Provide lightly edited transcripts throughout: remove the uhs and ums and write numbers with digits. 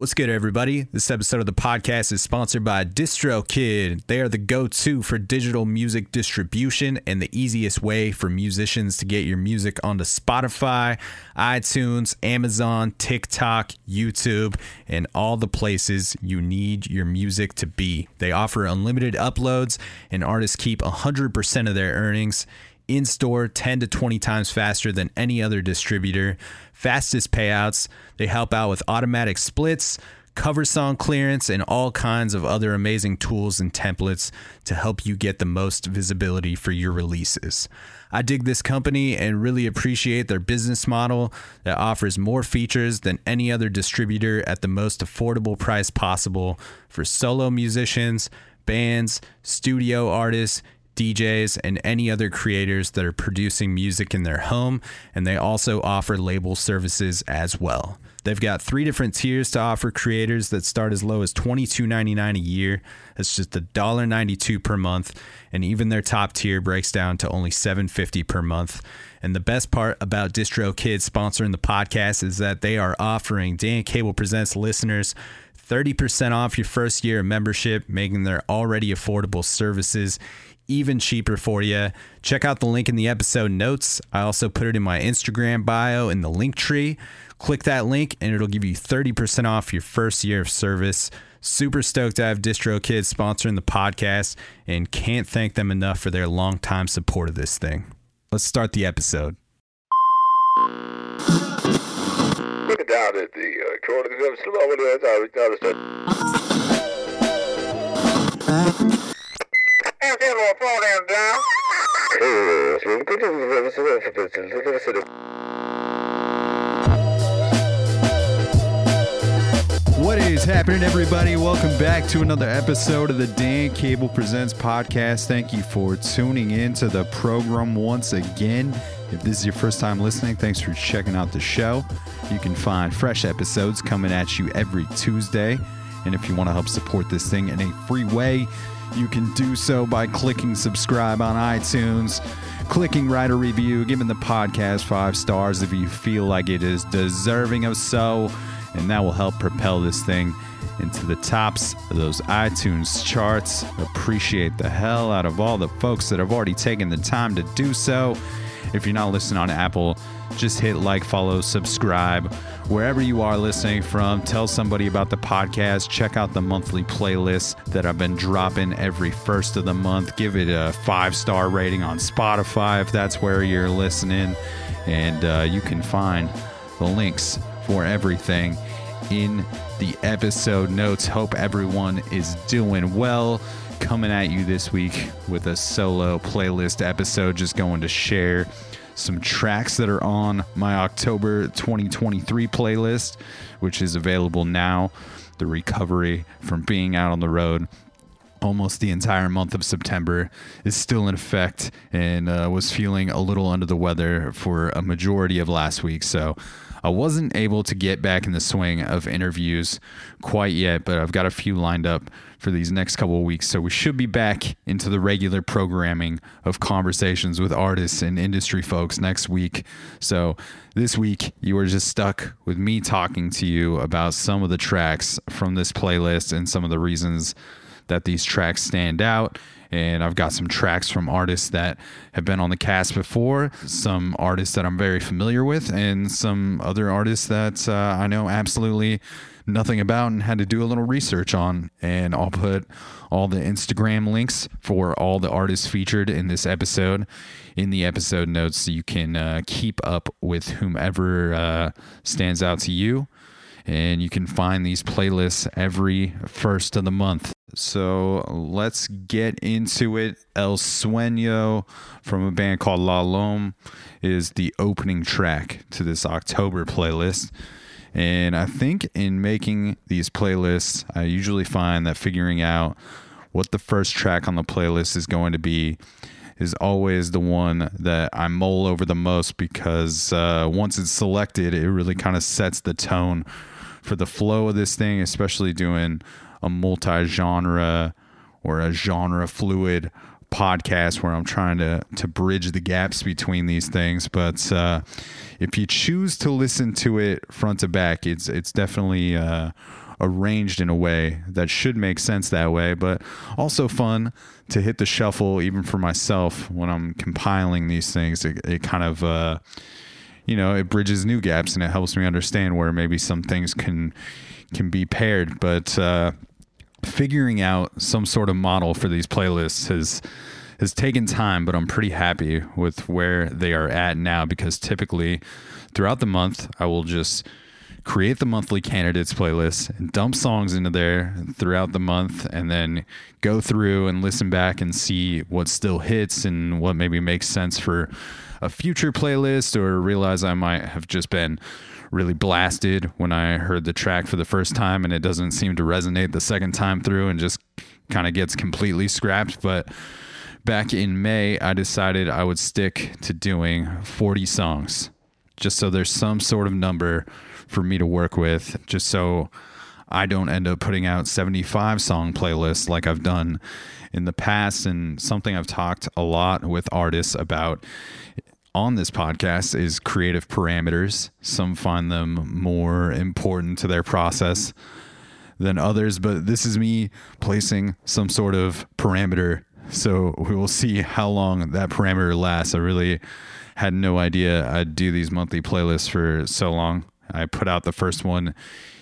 What's good, everybody? This episode of the podcast is sponsored by DistroKid. They are the go-to for digital music distribution and the easiest way for musicians to get your music onto Spotify, iTunes, Amazon, TikTok, YouTube, and all the places you need your music to be. They offer unlimited uploads, and artists keep 100% of their earnings in-store 10 to 20 times faster than any other distributor. Fastest payouts. They help out with automatic splits, cover song clearance, and all kinds of other amazing tools and templates to help you get the most visibility for your releases. I dig this company and really appreciate their business model that offers more features than any other distributor at the most affordable price possible for solo musicians, bands, studio artists, DJs, and any other creators that are producing music in their home, and they also offer label services as well. They've got 3 different tiers to offer creators that start as low as $22.99 a year. That's just $1.92 per month, and even their top tier breaks down to only $7.50 per month. And the best part about DistroKid sponsoring the podcast is that they are offering Dan Cable Presents listeners 30% off your first year of membership, making their already affordable services even cheaper for you. Check out the link in the episode notes. I also put it in my Instagram bio in the link tree. Click that link and it'll give you 30% off your first year of service. Super stoked to have DistroKid sponsoring the podcast and can't thank them enough for their long-time support of this thing. Let's start the episode. Looking down at the corner What is happening, everybody? Welcome back to another episode of the Dan Cable Presents podcast. Thank you for tuning in to the program once again. If this is your first time listening, thanks for checking out the show. You can find fresh episodes coming at you every Tuesday. And if you want to help support this thing in a free way, you can do so by clicking subscribe on iTunes, clicking write a review, giving the podcast 5 stars if you feel like it is deserving of so, and that will help propel this thing into the tops of those iTunes charts. Appreciate the hell out of all the folks that have already taken the time to do so. If you're not listening on Apple, just hit like, follow, subscribe. Wherever you are listening from, tell somebody about the podcast. Check out the monthly playlist that I've been dropping every first of the month. Give it a 5-star rating on Spotify if that's where you're listening. And you can find the links for everything in the episode notes. Hope everyone is doing well. Coming at you this week with a solo playlist episode, just going to share some tracks that are on my October 2023 playlist, which is available now. The recovery from being out on the road almost the entire month of September is still in effect, and was feeling a little under the weather for a majority of last week. So I wasn't able to get back in the swing of interviews quite yet, but I've got a few lined up for these next couple of weeks. So we should be back into the regular programming of conversations with artists and industry folks next week. So this week, you are just stuck with me talking to you about some of the tracks from this playlist and some of the reasons that these tracks stand out. And I've got some tracks from artists that have been on the cast before, some artists that I'm very familiar with, and some other artists that I know absolutely nothing about and had to do a little research on. And I'll put all the Instagram links for all the artists featured in this episode in the episode notes, so you can keep up with whomever stands out to you. And you can find these playlists every first of the month. So let's get into it. El Sueño from a band called La Lome is the opening track to this October playlist. And I think in making these playlists, I usually find that figuring out what the first track on the playlist is going to be is always the one that I mull over the most, because once it's selected, it really kind of sets the tone for the flow of this thing, especially doing a multi-genre or a genre fluid podcast where I'm trying to bridge the gaps between these things. But if you choose to listen to it front to back, it's definitely a arranged in a way that should make sense that way, but also fun to hit the shuffle even for myself when I'm compiling these things. It kind of, it bridges new gaps and it helps me understand where maybe some things can be paired. But figuring out some sort of model for these playlists has taken time, but I'm pretty happy with where they are at now, because typically throughout the month, I will just create the monthly candidates playlist and dump songs into there throughout the month, and then go through and listen back and see what still hits and what maybe makes sense for a future playlist, or realize I might have just been really blasted when I heard the track for the first time and it doesn't seem to resonate the second time through and just kind of gets completely scrapped. But back in May, I decided I would stick to doing 40 songs, just so there's some sort of number for me to work with, just so I don't end up putting out 75 song playlists like I've done in the past. And something I've talked a lot with artists about on this podcast is creative parameters. Some find them more important to their process than others, but this is me placing some sort of parameter. So we will see how long that parameter lasts. I really had no idea I'd do these monthly playlists for so long. I put out the first one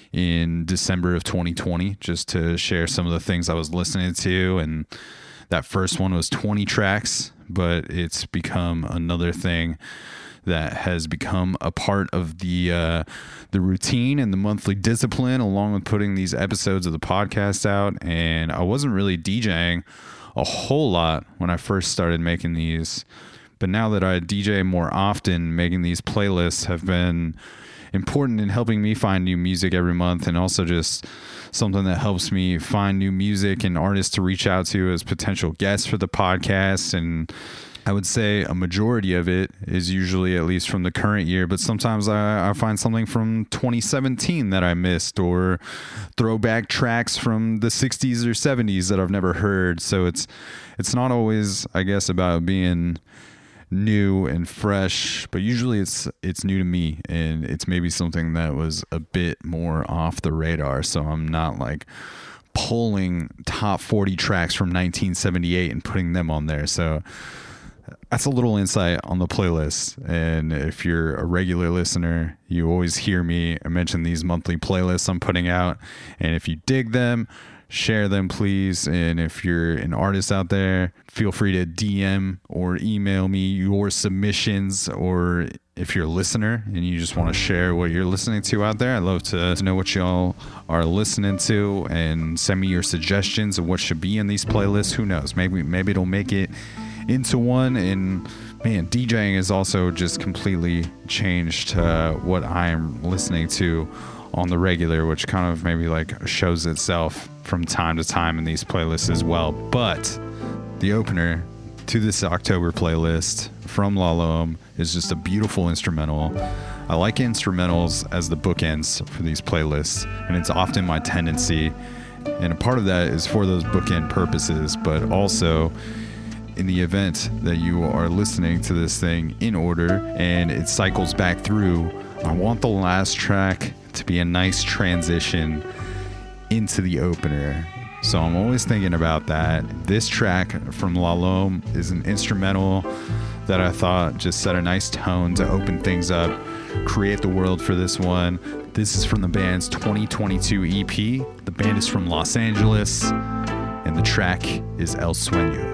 in December of 2020 just to share some of the things I was listening to. And that first one was 20 tracks, but it's become another thing that has become a part of the routine and the monthly discipline, along with putting these episodes of the podcast out. And I wasn't really DJing a whole lot when I first started making these, but now that I DJ more often, making these playlists have been important in helping me find new music every month, and also just something that helps me find new music and artists to reach out to as potential guests for the podcast. And I would say a majority of it is usually at least from the current year, but sometimes I find something from 2017 that I missed, or throwback tracks from the 60s or 70s that I've never heard. So it's not always, I guess, about being new and fresh, but usually it's new to me, and it's maybe something that was a bit more off the radar. So I'm not like pulling top 40 tracks from 1978 and putting them on there. So that's a little insight on the playlist. And if you're a regular listener, you always hear me mention these monthly playlists I'm putting out. And if you dig them, share them, please. And if you're an artist out there, feel free to DM or email me your submissions. Or if you're a listener and you just want to share what you're listening to out there, I'd love to know what y'all are listening to, and send me your suggestions of what should be in these playlists. Who knows? Maybe it'll make it into one. And man, DJing has also just completely changed what I'm listening to on the regular, which kind of maybe like shows itself from time to time in these playlists as well. But the opener to this October playlist from La Lome is just a beautiful instrumental. I like instrumentals as the bookends for these playlists, and it's often my tendency, and a part of that is for those bookend purposes, but also in the event that you are listening to this thing in order and it cycles back through, I want the last track to be a nice transition into the opener. So I'm always thinking about that. This track from La Lome is an instrumental that I thought just set a nice tone to open things up, create the world for this one. This is from the band's 2022 EP. The band is from Los Angeles, and the track is El Sueño.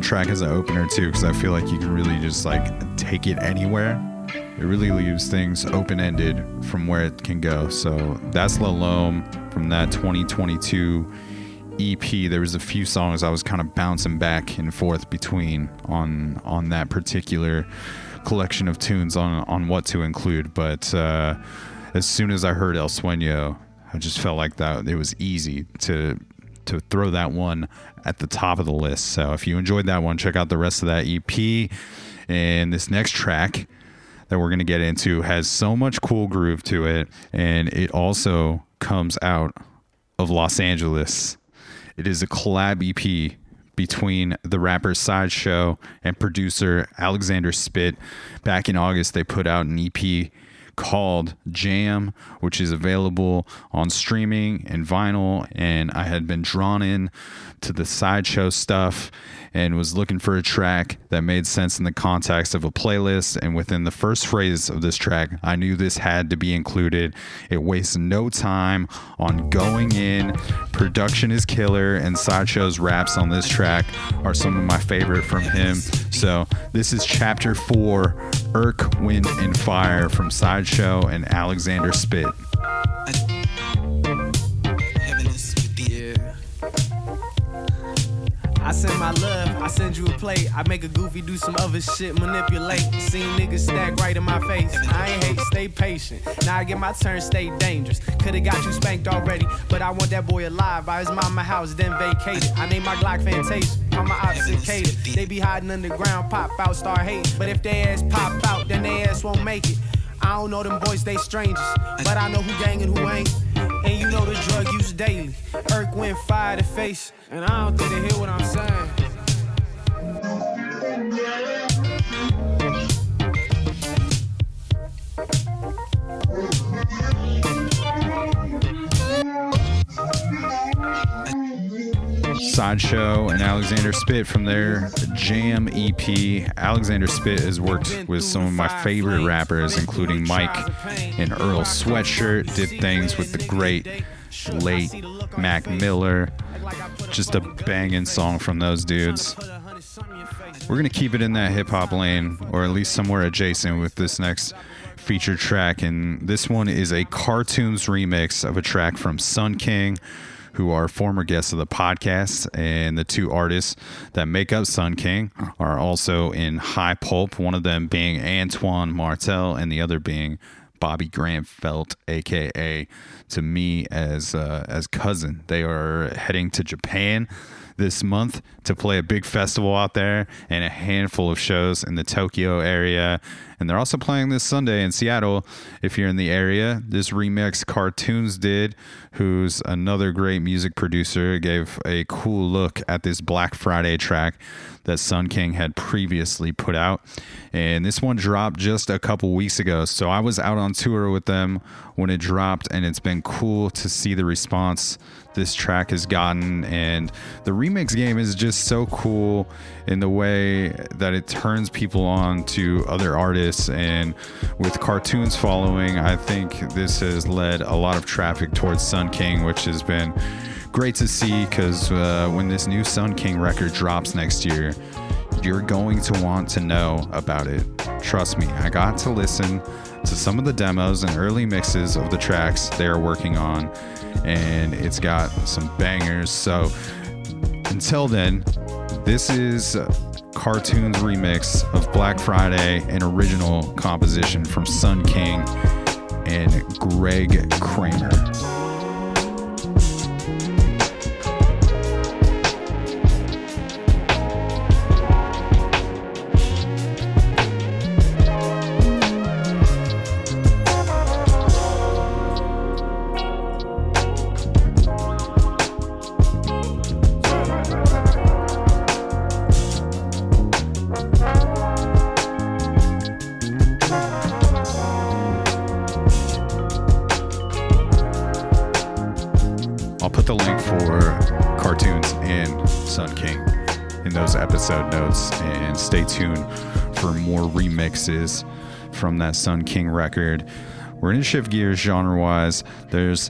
that track as an opener too, because I feel like you can really just like take it anywhere. It really leaves things open-ended from where it can go. So that's La Lome from that 2022 EP. There was a few songs I was kind of bouncing back and forth between on that particular collection of tunes on what to include. But as soon as I heard El Sueño, I just felt like that it was easy to throw that one at the top of the list. So if you enjoyed that one, check out the rest of that EP. And this next track that we're going to get into has so much cool groove to it, and it also comes out of Los Angeles. It is a collab EP between the rapper Sideshow and producer Alexander Spit. Back in August, they put out an EP called Jam, which is available on streaming and vinyl, and I had been drawn in to the Sideshow stuff and was looking for a track that made sense in the context of a playlist. And within the first phrase of this track, I knew this had to be included. It wastes no time on going in. Production is killer, and Sideshow's raps on this track are some of my favorite from him. So this is Chapter 4, Earth, Wind, and Fire from Sideshow and Alexander Spit. I send my love, I send you a plate. I make a goofy do some other shit, manipulate. Seen niggas stack right in my face. I ain't hate, stay patient. Now I get my turn, stay dangerous. Coulda got you spanked already, but I want that boy alive. By his mama house, then vacated. I named my Glock Fantasia, I'm my opposite cater. They be hiding underground, pop out, start hating. But if they ass pop out, then they ass won't make it. I don't know them boys, they strangers, but I know who gang and who ain't. And you know the drug use daily. Earth, wind, fire to face, and I don't think they hear what I'm saying. Sideshow and Alexander Spit from their Jam EP. Alexander Spit has worked with some of my favorite rappers, including Mike and Earl Sweatshirt. Did things with the great late Mac Miller. Just a banging song from those dudes. We're going to keep it in that hip-hop lane, or at least somewhere adjacent, with this next featured track. And this one is a Cartoons remix of a track from Sun King, who are former guests of the podcast, and the two artists that make up Sun King are also in High Pulp, one of them being Antoine Martel and the other being Bobby Grant Felt, aka to me as cousin. They are heading to Japan this month to play a big festival out there and a handful of shows in the Tokyo area. And they're also playing this Sunday in Seattle if you're in the area. This remix Cartoons did, who's another great music producer, gave a cool look at this Black Friday track that Sun King had previously put out. And this one dropped just a couple weeks ago. So I was out on tour with them when it dropped, and it's been cool to see the response this track has gotten. And the remix game is just so cool in the way that it turns people on to other artists. And with Cartoons following, I think this has led a lot of traffic towards Sun King, which has been great to see, because when this new Sun King record drops next year, you're going to want to know about it. Trust me, I got to listen to some of the demos and early mixes of the tracks they are working on, and it's got some bangers. So until then, this is Cartoons remix of Black Friday, an original composition from Sun King and Greg Kramer. I'll put the link for Cartoons and Sun King in those episode notes, and stay tuned for more remixes from that Sun King record. We're going to shift gears genre-wise. There's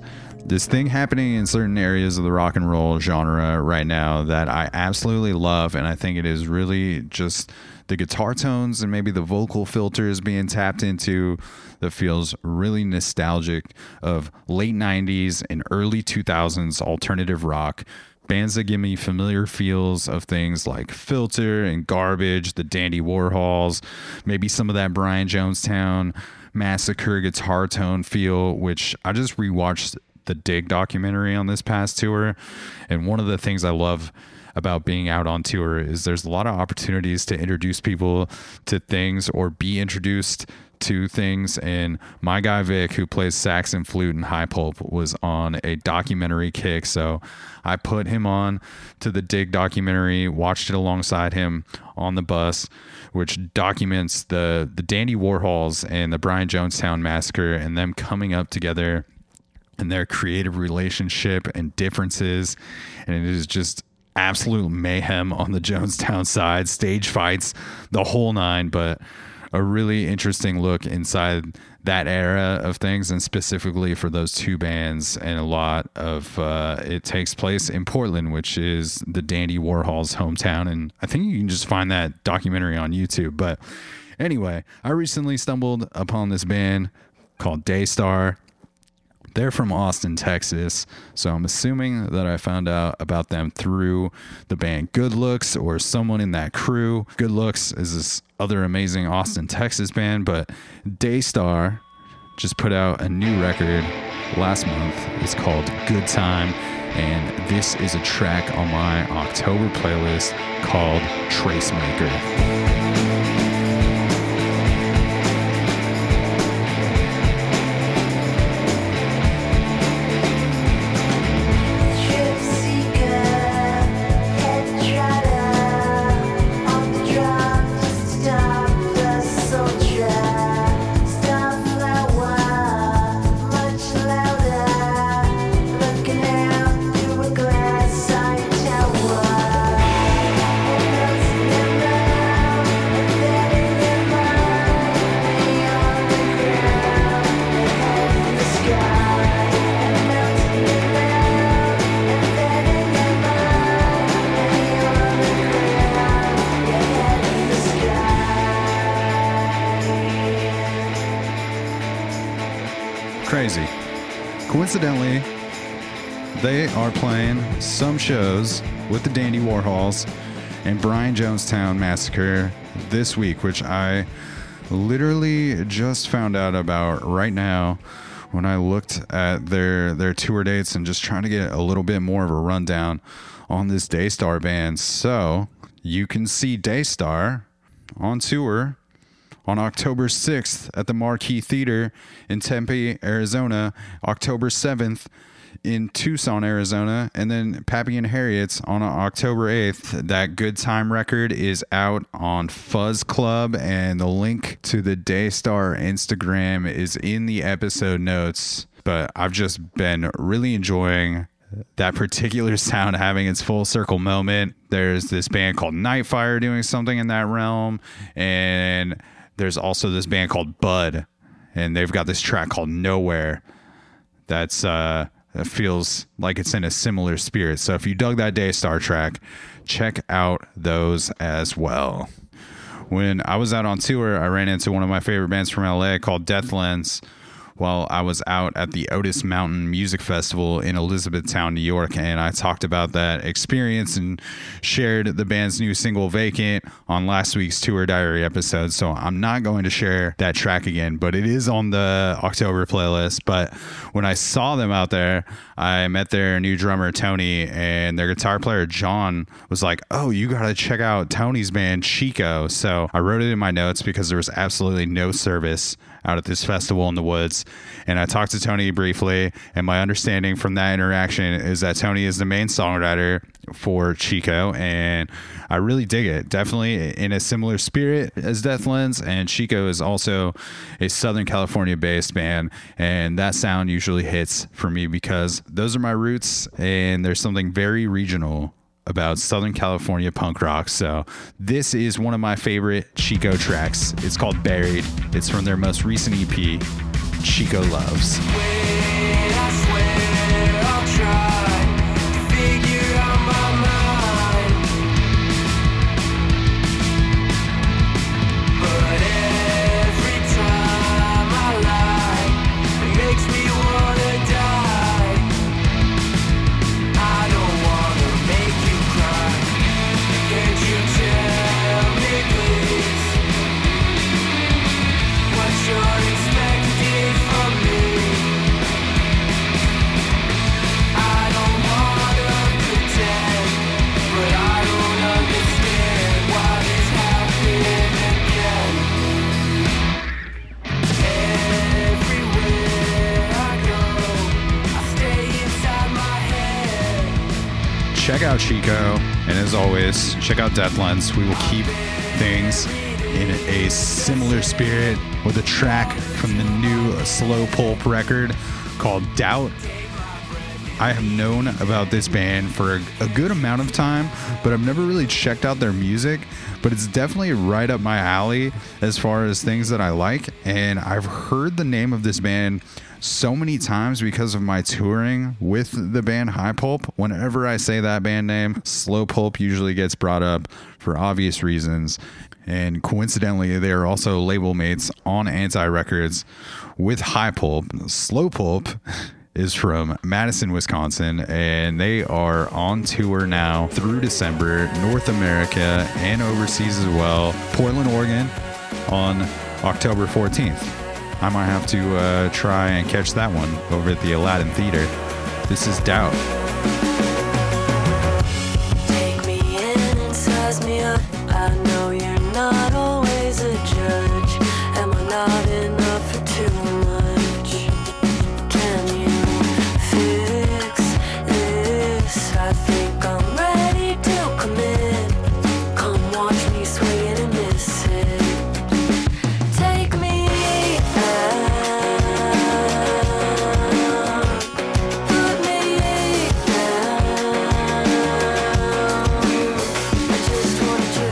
this thing happening in certain areas of the rock and roll genre right now that I absolutely love, and I think it is really just the guitar tones and maybe the vocal filters being tapped into that feels really nostalgic of late 90s and early 2000s alternative rock. Bands that give me familiar feels of things like Filter and Garbage, the Dandy Warhols, maybe some of that Brian Jonestown Massacre guitar tone feel, which I just rewatched the Dig documentary on this past tour. And one of the things I love about being out on tour is there's a lot of opportunities to introduce people to things or be introduced to things. And my guy Vic, who plays sax and flute in High Pulp, was on a documentary kick, so I put him on to the Dig documentary, watched it alongside him on the bus, which documents the Dandy Warhols and the Brian Jonestown Massacre and them coming up together and their creative relationship and differences. And it is just absolute mayhem on the Jonestown side, stage fights, the whole nine, but a really interesting look inside that era of things, and specifically for those two bands. And a lot of it takes place in Portland, which is the Dandy Warhol's hometown, and I think you can just find that documentary on YouTube. But anyway, I recently stumbled upon this band called Daystar. They're from Austin, Texas, so I'm assuming that I found out about them through the band Good Looks or someone in that crew. Good Looks is this other amazing Austin, Texas band, but Daystar just put out a new record last month. It's called Good Time, and this is a track on my October playlist called Tracemaker. Crazy. Coincidentally, they are playing some shows with the Dandy Warhols and Brian Jonestown Massacre this week, which I literally just found out about right now when I looked at their tour dates and just trying to get a little bit more of a rundown on this Daystar band. So you can see Daystar on tour on October 6th at the Marquee Theater in Tempe, Arizona, October 7th in Tucson, Arizona, and then Pappy and Harriet's on October 8th. That Good Time record is out on Fuzz Club, and the link to the Daystar Instagram is in the episode notes. But I've just been really enjoying that particular sound having its full circle moment. There's this band called Nightfire doing something in that realm, and there's also this band called Bud, and they've got this track called Nowhere that's that feels like it's in a similar spirit. So if you dug that Daystar track, check out those as well. When I was out on tour, I ran into one of my favorite bands from LA called Deathlens while I was out at the Otis Mountain Music Festival in Elizabethtown, New York, and I talked about that experience and shared the band's new single Vacant on last week's Tour Diary episode. So I'm not going to share that track again, but it is on the October playlist. But when I saw them out there, I met their new drummer Tony, and their guitar player John was like, "Oh, you got to check out Tony's band Chico." So I wrote it in my notes because there was absolutely no service out at this festival in the woods, and I talked to Tony briefly, and my understanding from that interaction is that Tony is the main songwriter for Chico, and I really dig it. Definitely in a similar spirit as Deathlens, and Chico is also a Southern California based band, and that sound usually hits for me because those are my roots, and there's something very regional about Southern California punk rock. So this is one of my favorite Chico tracks. It's called Buried. It's from their most recent EP, Chico Loves. I swear I'll try to figure out my mind. But every time I lie, it makes me wanna die. I don't wanna make you cry. Can't you tell me please what you're expecting from me? I don't wanna pretend, but I don't understand why this happened again. Everywhere I go, I stay inside my head. Check out Chico, and as always, check out Deathlands. We will keep things in a similar spirit with a track from the new Slow Pulp record called Doubt. I have known about this band for a good amount of time, but I've never really checked out their music. But it's definitely right up my alley as far as things that I like. And I've heard the name of this band so many times because of my touring with the band High Pulp. Whenever I say that band name, Slow Pulp usually gets brought up for obvious reasons. And coincidentally, they are also label mates on Anti Records with High Pulp. Slow Pulp is from Madison, Wisconsin, and they are on tour now through December, North America and overseas as well. Portland, Oregon on October 14th. I might have to try and catch that one over at the Aladdin Theater. This is Doubt. Take me in and size me up. I know you're not always a judge. Am I not enough for too much? Can you fix this? I think I'm ready to commit. Come watch me swing and miss it. Take me out. Put me down. I just want you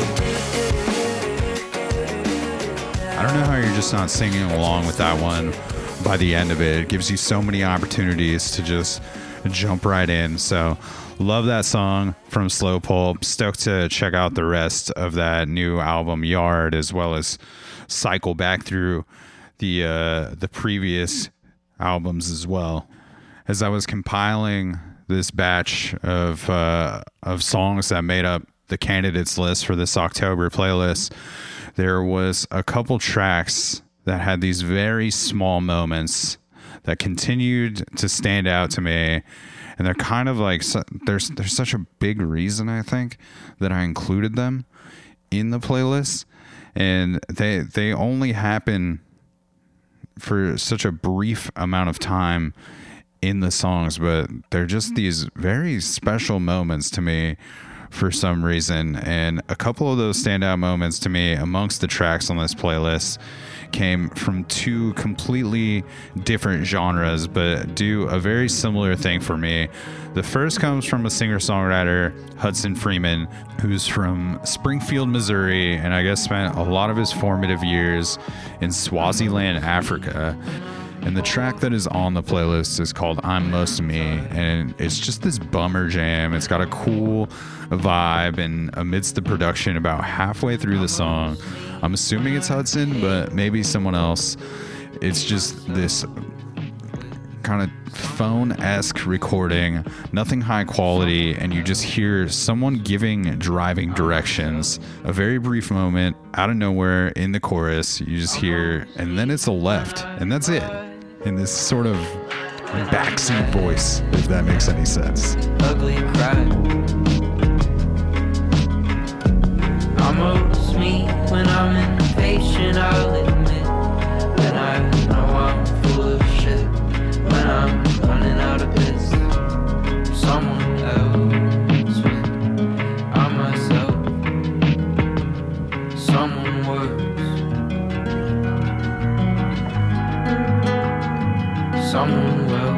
to I don't know how you're just not singing along with that one by the end of it. It gives you so many opportunities to just jump right in. So love that song from Slow Pulp. Stoked to check out the rest of that new album Yard, as well as cycle back through the previous albums as well. As I was compiling this batch of songs that made up the candidates list for this October playlist, there was a couple tracks that had these very small moments that continued to stand out to me. And they're kind of like, there's such a big reason, I think, that I included them in the playlist. And they only happen for such a brief amount of time in the songs, but they're just these very special moments to me for some reason. And a couple of those standout moments to me amongst the tracks on this playlist came from two completely different genres, but do a very similar thing for me. The first comes from a singer-songwriter, Hudson Freeman, who's from Springfield, Missouri, and I guess spent a lot of his formative years in Swaziland, Africa. And the track that is on the playlist is called I'm Most Me, and it's just this bummer jam. It's got a cool vibe, and amidst the production, about halfway through the song, I'm assuming it's Hudson, but maybe someone else, it's just this kind of phone-esque recording, nothing high quality, and you just hear someone giving driving directions. A very brief moment, out of nowhere, in the chorus, you just hear, and then it's a left, and that's it. In this sort of backseat voice, if that makes any sense. ugly cry. Almost me when I'm impatient, I'll admit. When I know I'm full of shit. When I'm running out of this. Someone else with I'm myself. Someone worse. Someone will.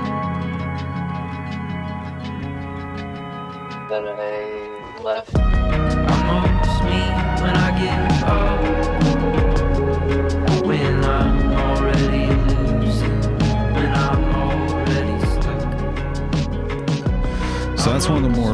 Then I left. Almost me when I get up. When I'm already losing. When I'm already stuck.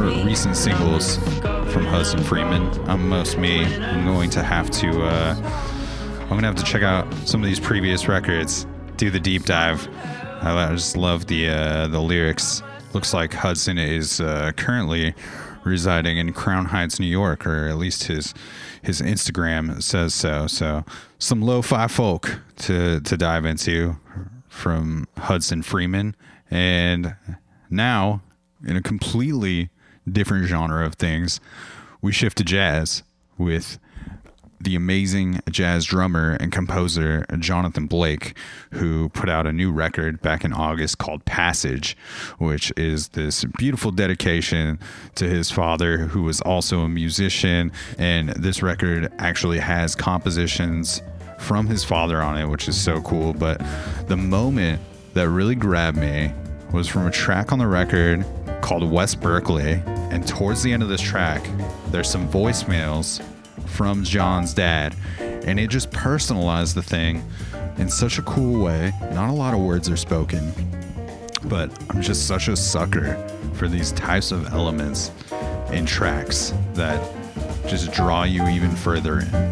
recent singles from Hudson Freeman. I'm going to have to check out some of these previous records, do the deep dive. I just love the lyrics. Looks like Hudson is currently residing in Crown Heights, New York, or at least his Instagram says so. So some lo-fi folk to dive into from Hudson Freeman. And now, in a completely different genre of things, we shift to jazz with the amazing jazz drummer and composer Jonathan Blake, who put out a new record back in August called Passage, which is this beautiful dedication to his father, who was also a musician. And this record actually has compositions from his father on it, which is so cool. But the moment that really grabbed me was from a track on the record called West Berkeley. And towards the end of this track, there's some voicemails from John's dad, and it just personalized the thing in such a cool way. Not a lot of words are spoken, but I'm just such a sucker for these types of elements in tracks that just draw you even further in.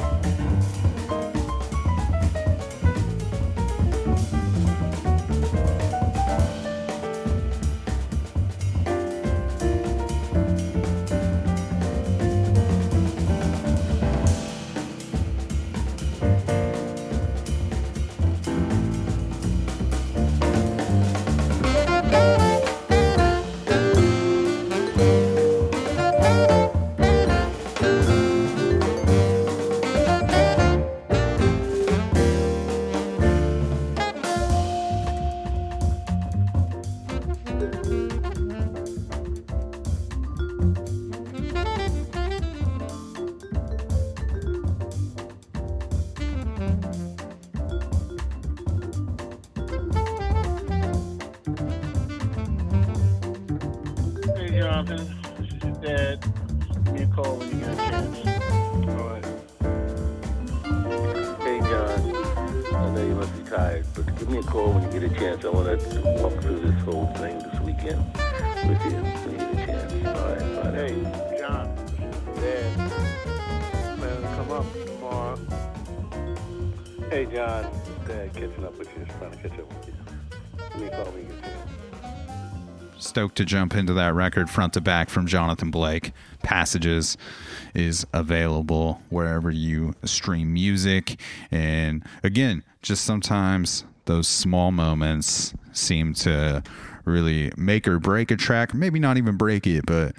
Stoked to jump into that record front to back from Jonathan Blake. Passages is available wherever you stream music. And again, just sometimes those small moments seem to really make or break a track. Maybe not even break it, but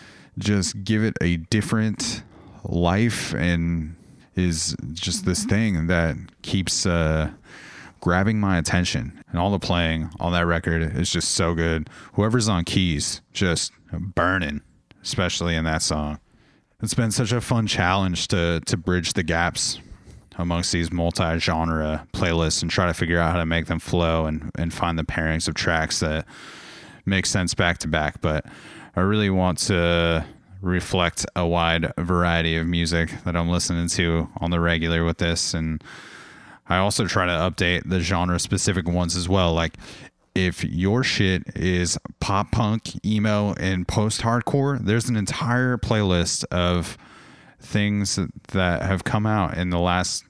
just give it a different life, and is just this thing that keeps grabbing my attention. And all the playing on that record is just so good. Whoever's on keys, just burning, especially in that song. It's been such a fun challenge to bridge the gaps amongst these multi-genre playlists and try to figure out how to make them flow and find the pairings of tracks that make sense back to back. But I really want to reflect a wide variety of music that I'm listening to on the regular with this. And I also try to update the genre specific ones as well. Like if your shit is pop punk, emo, and post-hardcore, there's an entire playlist of things that have come out in the last,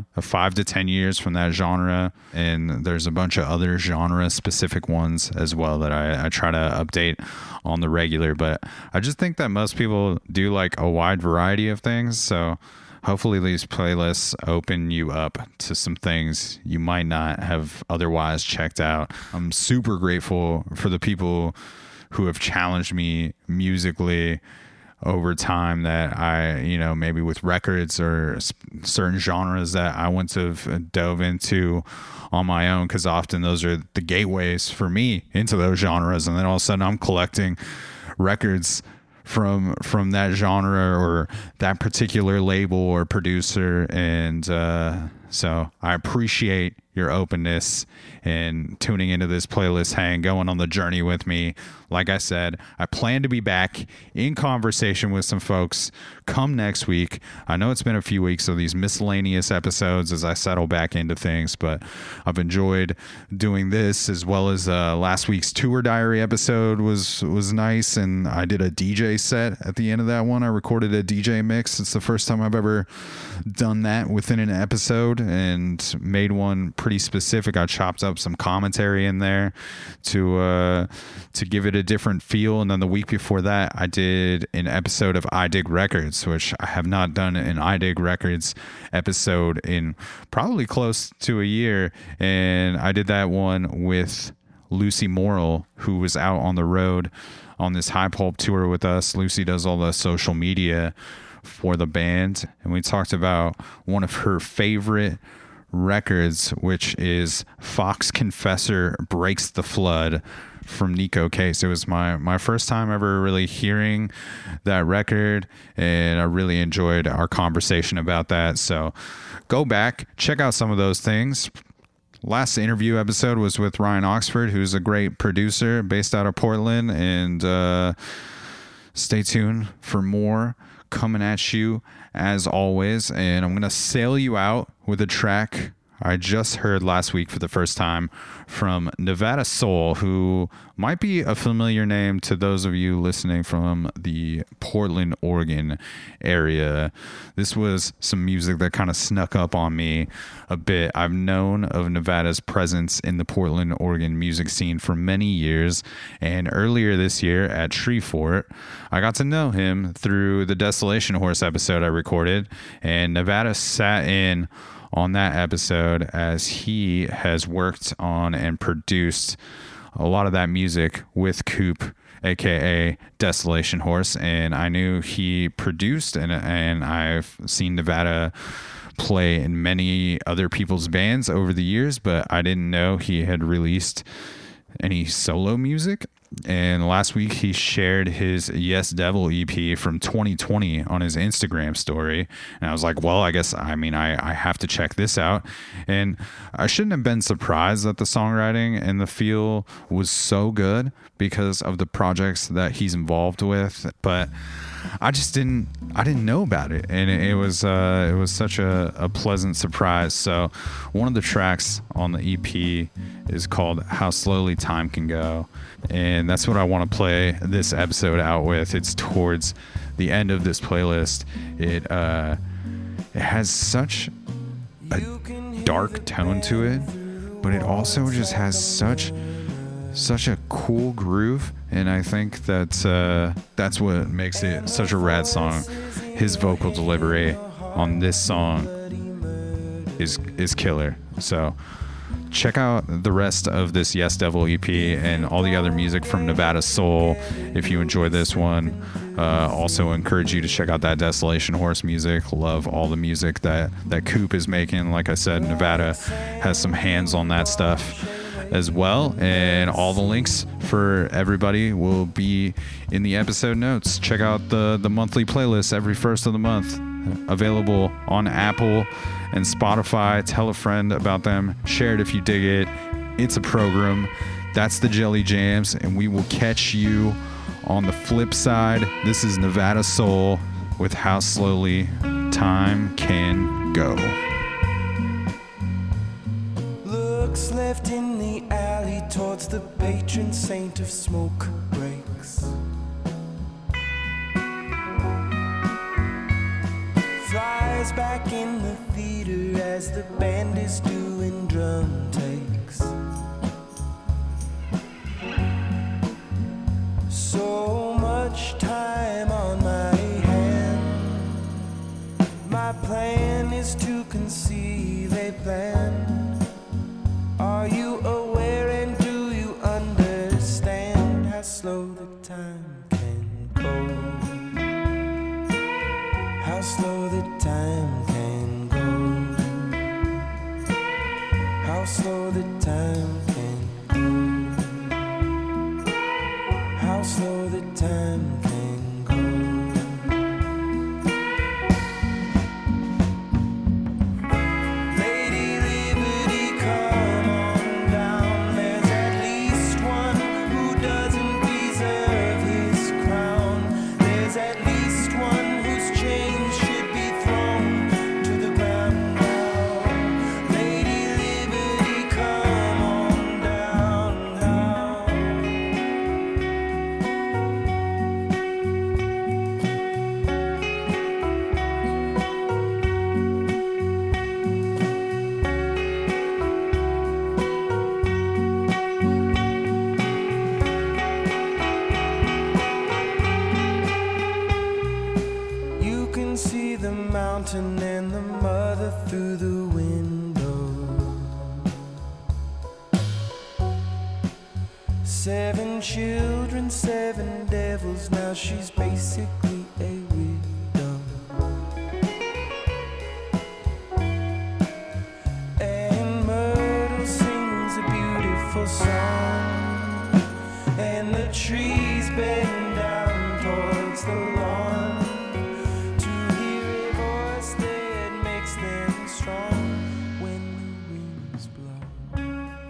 5 to 10 years from that genre. And there's a bunch of other genre specific ones as well that I try to update on the regular. But I just think that most people do like a wide variety of things. So hopefully these playlists open you up to some things you might not have otherwise checked out. I'm super grateful for the people who have challenged me musically over time, that I, maybe with records or certain genres that I wouldn't have dove into on my own, because often those are the gateways for me into those genres. And then all of a sudden I'm collecting records from that genre or that particular label or producer. And so I appreciate your openness and tuning into this playlist and going on the journey with me. Like I said, I plan to be back in conversation with some folks come next week. I know it's been a few weeks of these miscellaneous episodes as I settle back into things, but I've enjoyed doing this, as well as last week's tour diary episode was nice, and I did a DJ set at the end of that one. I recorded a DJ mix. It's the first time I've ever done that within an episode, and made one pretty specific. I chopped up some commentary in there to give it a different feel. And then the week before that, I did an episode of I Dig Records, which I have not done an I Dig Records episode in probably close to a year. And I did that one with Lucy Morrill, who was out on the road on this High Pulp tour with us. Lucy does all the social media for the band, and we talked about one of her favorite records, which is Fox Confessor Breaks the Flood from Nico Case. It was my first time ever really hearing that record, and I really enjoyed our conversation about that. So go back, check out some of those things. Last interview episode was with Ryan Oxford, who's a great producer based out of Portland, and stay tuned for more coming at you as always. And I'm going to sail you out with a track I just heard last week for the first time from Nevada Soul, who might be a familiar name to those of you listening from the Portland, Oregon area. This was some music that kind of snuck up on me a bit. I've known of Nevada's presence in the Portland, Oregon music scene for many years, and earlier this year at Treefort, I got to know him through the Desolation Horse episode I recorded, and Nevada sat in on that episode as he has worked on and produced a lot of that music with Coop, aka Desolation Horse. And I knew he produced, and I've seen Nevada play in many other people's bands over the years, but I didn't know he had released any solo music. And last week he shared his Yes Devil EP from 2020 on his Instagram story, and I was like, well, I guess I have to check this out. And I shouldn't have been surprised that the songwriting and the feel was so good because of the projects that he's involved with, but I didn't know about it, and it was such a pleasant surprise. So one of the tracks on the EP is called How Slowly Time Can Go, and that's what I want to play this episode out with. It's towards the end of this playlist. It has such a dark tone to it, but it also just has such a cool groove, and I think that's what makes it such a rad song. His vocal delivery on this song is killer. So check out the rest of this Yes Devil EP and all the other music from Nevada Soul if you enjoy this one. Also encourage you to check out that Desolation Horse music. Love all the music that Coop is making. Like I said, Nevada has some hands on that stuff as well, and all the links for everybody will be in the episode notes. Check out the monthly playlist every first of the month, available on Apple and Spotify. Tell a friend about them, share it if you dig it. It's a program. That's the Jelly Jams, and we will catch you on the flip side. This is Nevada Soul with How Slowly Time Can Go. Looks left in the alley towards the patron saint of smoke breaks. Flies back in the theater as the band is doing drum takes. So much time on my hand. My plan is to conceive a plan. Are you aware and do you understand how slow the time can go? How slow the time can go? How slow the time can go? How slow the time can go? Lady Liberty, 7 children, 7 devils, now she's basically a widow. And Myrtle sings a beautiful song, and the trees bend down towards the lawn to hear a voice that makes them strong when the winds blow.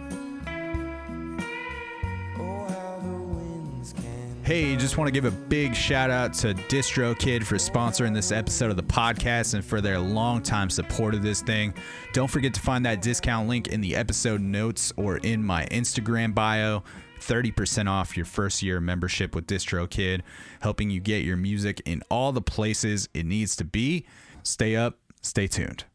Oh, how the winds can. Hey, just want to give a big shout out to DistroKid for sponsoring this episode of the podcast and for their longtime support of this thing. Don't forget to find that discount link in the episode notes or in my Instagram bio. 30% off your first year membership with DistroKid, helping you get your music in all the places it needs to be. Stay up, stay tuned.